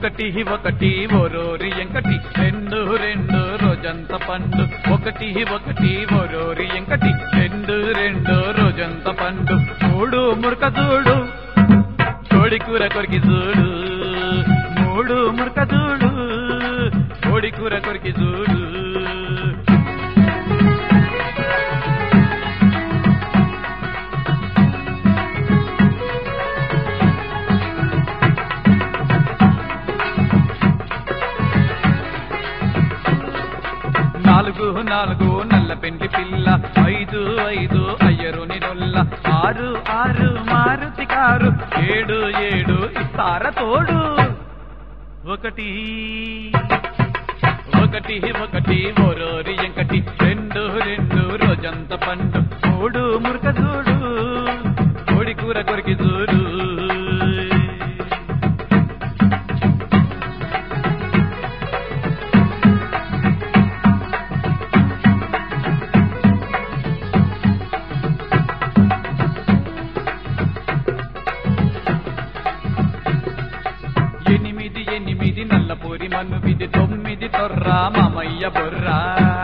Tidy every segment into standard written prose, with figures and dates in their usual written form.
ఒకటి ఒకటి ఓరోరి ఎంకటి రెండు రెండు రోజంత పండు ఒకటి ఒకటి ఓరోరి ఎంకటి రెండు రెండు రోజంత పండు మూడు మురక చూడు కోడి కూర కొరికి చూడు మూడు మురక చూడు కోడి కూర కొరికి చూడు 4 4 నల్ల పెంటి పిల్ల 5 5 అయ్యరుని నొల్ల 6 6 మారుతి కారు 7 7 ఇస్తార తోడు ఒకటి ఒకటి ఒకటి ఓరోరి ఎంకటి రెండు రెండు రోజంత పండు మూడు మురక చూడు కోడి కూర కొరికి చూడు 8 నల్లపూరి మన్ను విధి 9 తొర్రా మామయ్య బొర్రా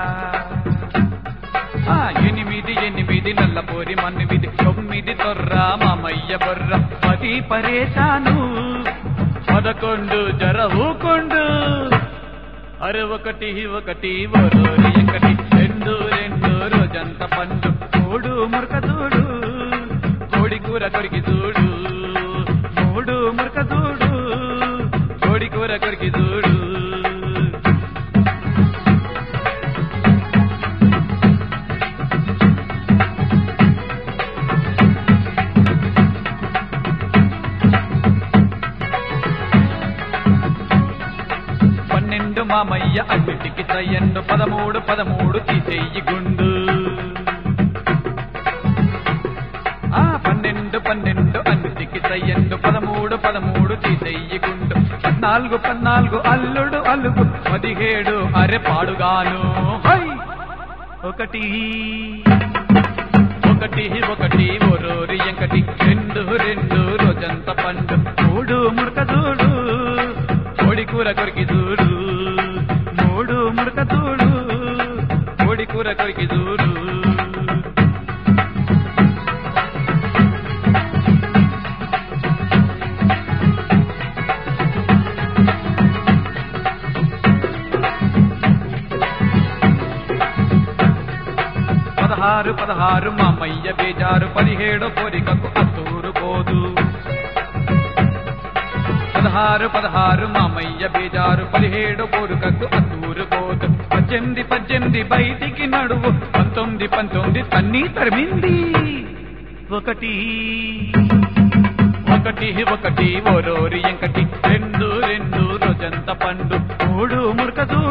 8 నల్లపూరి మన్ను విధి 9 తొర్రా మామయ్య బొర్రా 10 పరేశాను 11 జర ఊకొండు అరే ఒకటి ఒకటి ఓరోరి ఎంకటి రెండు రెండు రోజంత పండు మూడు మురక చూడు కోడి కూర కొరికి చూడు మూడు మురక చూడు కోడి కూర కొరికి చూడు 12 మామయ్య అన్నిటికి తయ్యండు 13 13 తీసేయి గుండు 12 12 అన్నిటికి తయ్యండు 13 13 తీసేయి గుండు 14 14 అల్లుడు అలుగు 17 అరె పాడుగాను ఒకటి ఒకటి ఒకటి ఓరోరి ఎంకటి రెండు రెండు రోజంత పండు మూడు మురక చూడు కోడి కూర కొరికి చూడు మూడు మురక చూడు కోడి కూర కొరికి చూడు 16 16 మామయ్య బేజారు 17 కోరికకు అత్తూరు పోదు 16 16 మామయ్య బేజారు 17 కోరికకు అత్తూరు పోదు 18 18 బయటికి నడువు 19 19 తన్ని తరిమింది ఒకటి ఒకటి ఒకటి ఓరోరి ఎంకటి రెండు రెండు రోజంత పండు మూడు మురక